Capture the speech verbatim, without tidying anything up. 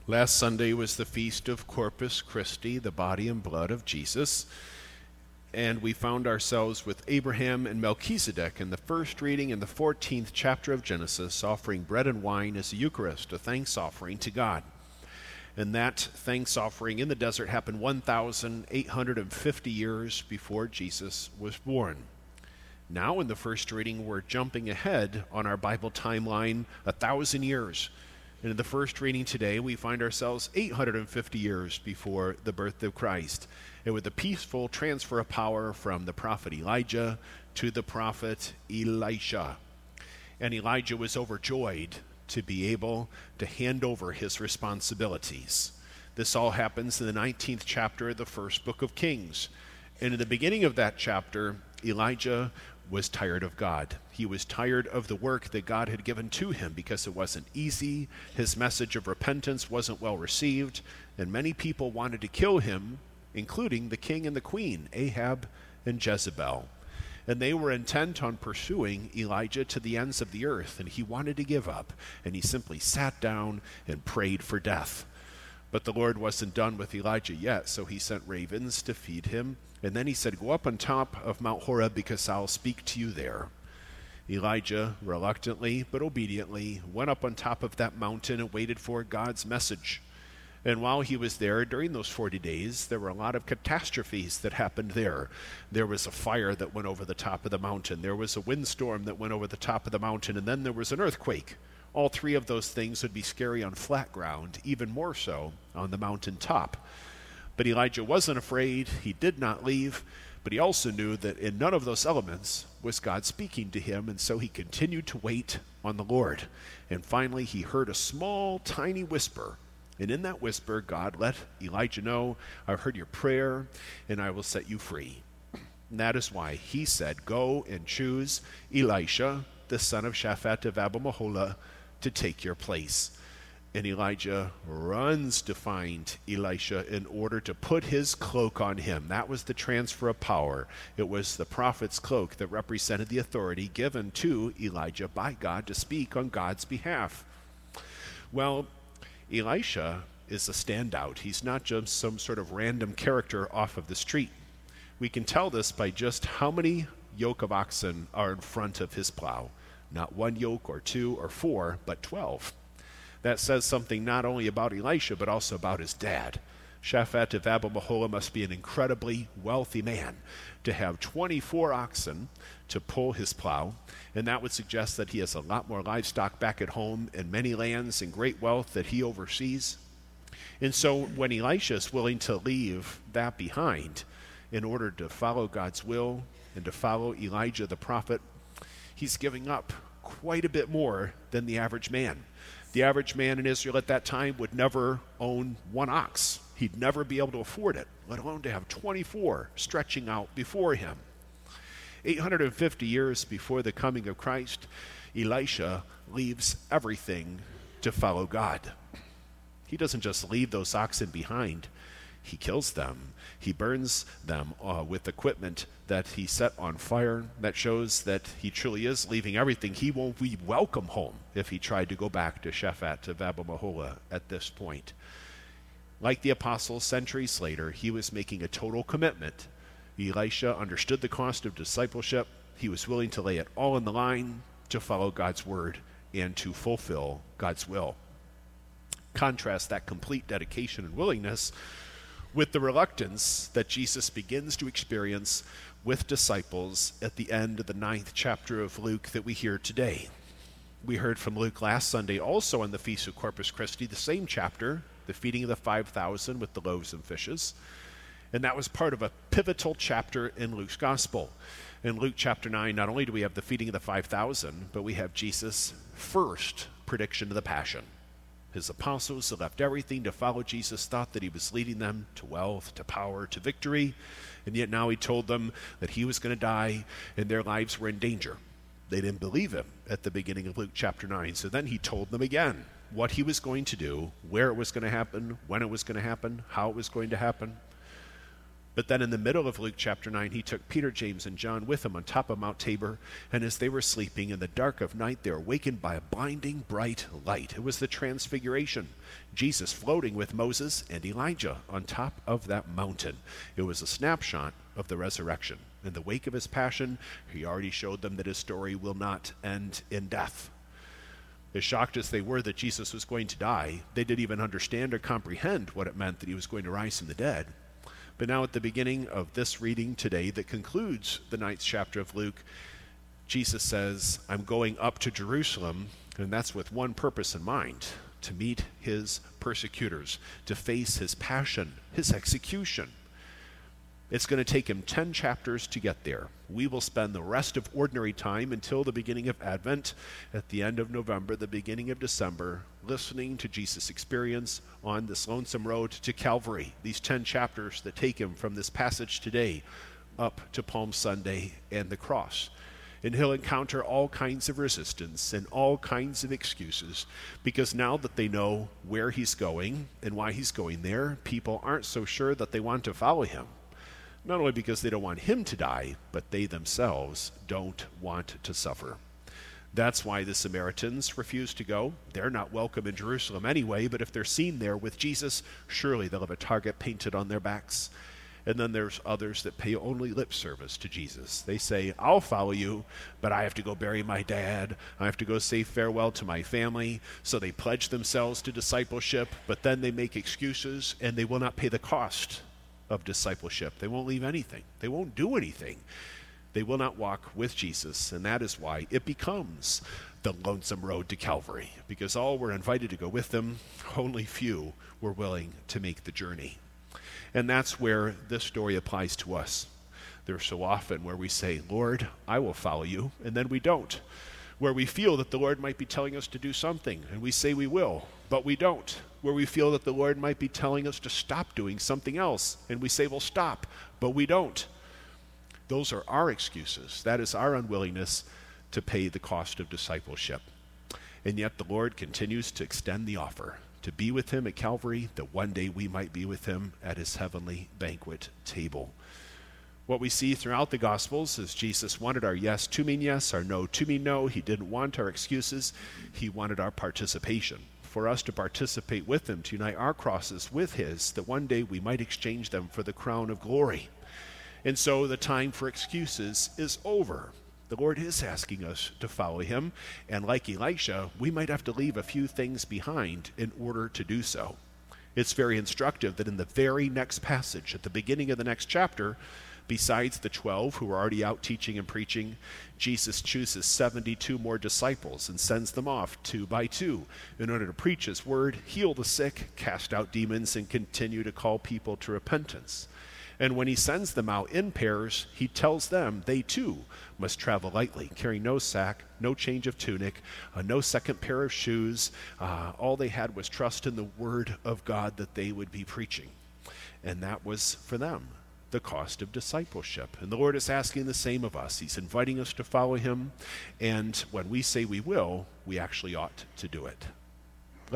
Last Sunday was the feast of Corpus Christi, the body and blood of Jesus, and we found ourselves with Abraham and Melchizedek in the first reading in the fourteenth chapter of Genesis, offering bread and wine as a Eucharist, a thanks offering to God. And that thanks offering in the desert happened one thousand eight hundred fifty years before Jesus was born. Now in the first reading, we're jumping ahead on our Bible timeline a thousand years. And in the first reading today, we find ourselves eight hundred fifty years before the birth of Christ, and with a peaceful transfer of power from the prophet Elijah to the prophet Elisha. And Elijah was overjoyed to be able to hand over his responsibilities. This all happens in the nineteenth chapter of the first book of Kings. And in the beginning of that chapter, Elijah was tired of God. He was tired of the work that God had given to him because it wasn't easy. His message of repentance wasn't well received, and many people wanted to kill him, including the king and the queen, Ahab and Jezebel. And they were intent on pursuing Elijah to the ends of the earth, and he wanted to give up, and he simply sat down and prayed for death. But the Lord wasn't done with Elijah yet, so he sent ravens to feed him. And then he said, "Go up on top of Mount Horeb, because I'll speak to you there." Elijah, reluctantly but obediently, went up on top of that mountain and waited for God's message. And while he was there, during those forty days, there were a lot of catastrophes that happened there. There was a fire that went over the top of the mountain. There was a windstorm that went over the top of the mountain. And then there was an earthquake. All three of those things would be scary on flat ground, even more so on the mountain top. But Elijah wasn't afraid. He did not leave. But he also knew that in none of those elements was God speaking to him, and so he continued to wait on the Lord. And finally, he heard a small, tiny whisper. And in that whisper, God let Elijah know, "I've heard your prayer, and I will set you free." And that is why he said, "Go and choose Elisha, the son of Shaphat of Abel-Meholah, to take your place." And Elijah runs to find Elisha in order to put his cloak on him. That was the transfer of power. It was the prophet's cloak that represented the authority given to Elijah by God to speak on God's behalf. Well, Elisha is a standout. He's not just some sort of random character off of the street. We can tell this by just how many yoke of oxen are in front of his plow. Not one yoke or two or four, but twelve. That says something not only about Elisha, but also about his dad. Shaphat of Abel-Meholah must be an incredibly wealthy man to have twenty-four oxen to pull his plow, and that would suggest that he has a lot more livestock back at home and many lands and great wealth that he oversees. And so when Elisha is willing to leave that behind in order to follow God's will and to follow Elijah the prophet, he's giving up quite a bit more than the average man. The average man in Israel at that time would never own one ox. He'd never be able to afford it, let alone to have twenty-four stretching out before him. eight hundred fifty years before the coming of Christ, Elisha leaves everything to follow God. He doesn't just leave those oxen behind. He kills them. He burns them uh, with equipment that he set on fire. That shows that he truly is leaving everything. He won't be welcome home if he tried to go back to Shaphat of Abel-Meholah at this point. Like the apostles centuries later, he was making a total commitment. Elisha understood the cost of discipleship. He was willing to lay it all on the line to follow God's word and to fulfill God's will. Contrast that complete dedication and willingness with the reluctance that Jesus begins to experience with disciples at the end of the ninth chapter of Luke that we hear today. We heard from Luke last Sunday also on the Feast of Corpus Christi, the same chapter, the feeding of the five thousand with the loaves and fishes. And that was part of a pivotal chapter in Luke's gospel. In Luke chapter nine, not only do we have the feeding of the five thousand, but we have Jesus' first prediction of the Passion. His apostles that left everything to follow Jesus thought that he was leading them to wealth, to power, to victory, and yet now he told them that he was going to die and their lives were in danger. They didn't believe him at the beginning of Luke chapter nine, so then he told them again what he was going to do, where it was going to happen, when it was going to happen, how it was going to happen. But then in the middle of Luke chapter nine, he took Peter, James, and John with him on top of Mount Tabor, and as they were sleeping in the dark of night, they were awakened by a blinding bright light. It was the transfiguration, Jesus floating with Moses and Elijah on top of that mountain. It was a snapshot of the resurrection. In the wake of his passion, he already showed them that his story will not end in death. As shocked as they were that Jesus was going to die, they didn't even understand or comprehend what it meant that he was going to rise from the dead. But now at the beginning of this reading today that concludes the ninth chapter of Luke, Jesus says, I'm going up to Jerusalem, and that's with one purpose in mind, to meet his persecutors, to face his passion, his execution. It's going to take him ten chapters to get there. We will spend the rest of ordinary time until the beginning of Advent, at the end of November, the beginning of December, listening to Jesus' experience on this lonesome road to Calvary. These ten chapters that take him from this passage today up to Palm Sunday and the cross. And he'll encounter all kinds of resistance and all kinds of excuses, because now that they know where he's going and why he's going there, people aren't so sure that they want to follow him. Not only because they don't want him to die, but they themselves don't want to suffer. That's why the Samaritans refuse to go. They're not welcome in Jerusalem anyway, but if they're seen there with Jesus, surely they'll have a target painted on their backs. And then there's others that pay only lip service to Jesus. They say, I'll follow you, but I have to go bury my dad. I have to go say farewell to my family. So they pledge themselves to discipleship, but then they make excuses and they will not pay the cost of discipleship. They won't leave anything. They won't do anything. They will not walk with Jesus, and that is why it becomes the lonesome road to Calvary, because all were invited to go with them, only few were willing to make the journey. And that's where this story applies to us. There's so often where we say, Lord, I will follow you, and then we don't. Where we feel that the Lord might be telling us to do something, and we say we will, but we don't. Where we feel that the Lord might be telling us to stop doing something else, and we say, well, stop, but we don't. Those are our excuses. That is our unwillingness to pay the cost of discipleship. And yet the Lord continues to extend the offer to be with him at Calvary, that one day we might be with him at his heavenly banquet table. What we see throughout the Gospels is Jesus wanted our yes to mean yes, our no to mean no. He didn't want our excuses. He wanted our participation. For us to participate with him, to unite our crosses with his, that one day we might exchange them for the crown of glory. And so the time for excuses is over. The Lord is asking us to follow him, and like Elisha, we might have to leave a few things behind in order to do so. It's very instructive that in the very next passage, at the beginning of the next chapter, besides the twelve who are already out teaching and preaching, Jesus chooses seventy-two more disciples and sends them off two by two in order to preach his word, heal the sick, cast out demons, and continue to call people to repentance. And when he sends them out in pairs, he tells them they too must travel lightly, carrying no sack, no change of tunic, uh, no second pair of shoes. Uh, all they had was trust in the word of God that they would be preaching. And that was for them the cost of discipleship. And the Lord is asking the same of us. He's inviting us to follow him. And when we say we will, we actually ought to do it.